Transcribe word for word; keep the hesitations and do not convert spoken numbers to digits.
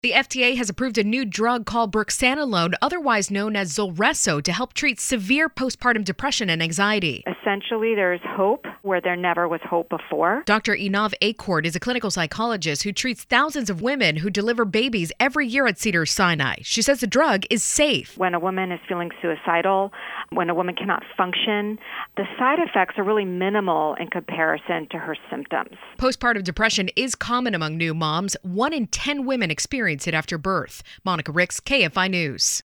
The F D A has approved a new drug called brexanolone, otherwise known as Zulresso, to help treat severe postpartum depression and anxiety. Essentially, there's hope where there never was hope before. Doctor Inav Acord is a clinical psychologist who treats thousands of women who deliver babies every year at Cedars-Sinai. She says the drug is safe. When a woman is feeling suicidal, when a woman cannot function, the side effects are really minimal in comparison to her symptoms. Postpartum depression is common among new moms. One in ten women experience it after birth. Monica Ricks, K F I News.